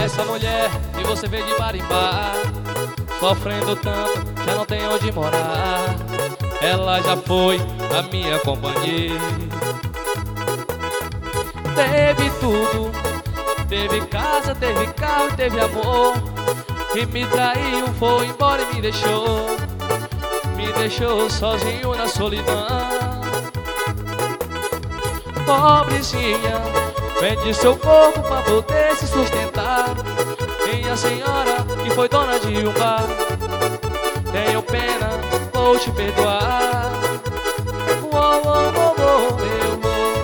Essa mulher que você vê de Marimbá, sofrendo tanto, já não tem onde morar. Ela já foi a minha companhia. Teve tudo, teve casa, teve carro, teve amor. E me traiu, foi embora e me deixou sozinho na solidão. Pobrezinha, vende seu corpo pra poder se sustentar. Minha senhora que foi dona de um bar, tenho pena, vou te perdoar. Eu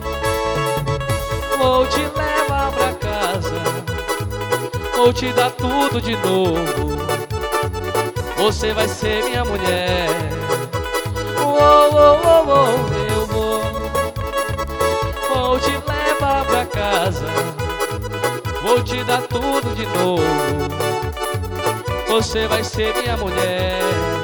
vou te levar pra casa, vou te dar tudo de novo. Você vai ser minha mulher. Eu vou te levar pra casa, vou te dar tudo de novo. Você vai ser minha mulher.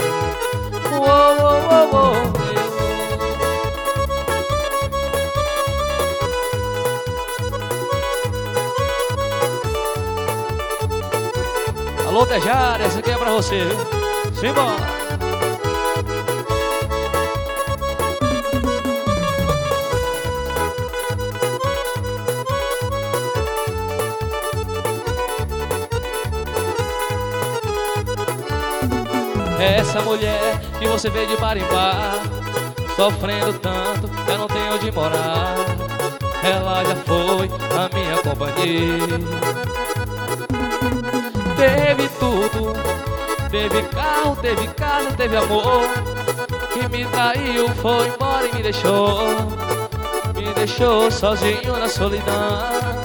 Alô, Tejara, essa aqui é pra você, viu? Simbora! Essa mulher que você vê de Marimbá, sofrendo tanto, já não tem onde morar. Ela já foi a minha companhia. Teve tudo, teve carro, teve casa, teve amor. E me traiu, foi embora e me deixou sozinho na solidão.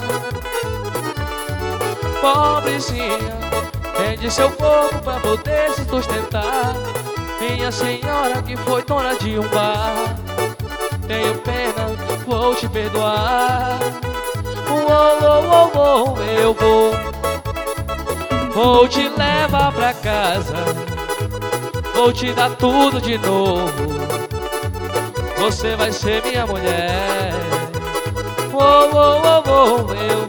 Pobrezinha, vende seu corpo pra poder se sustentar. Minha senhora que foi dona de um bar, tenho pena, vou te perdoar. Eu vou te levar pra casa, vou te dar tudo de novo. Você vai ser minha mulher. Eu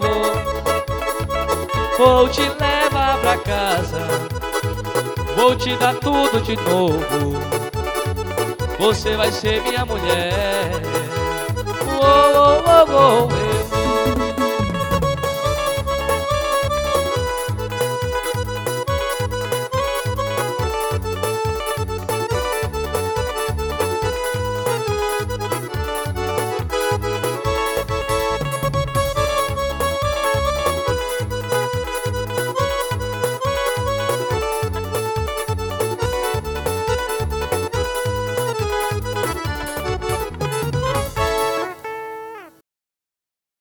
vou te levar pra casa, vou te dar tudo de novo. Você vai ser minha mulher.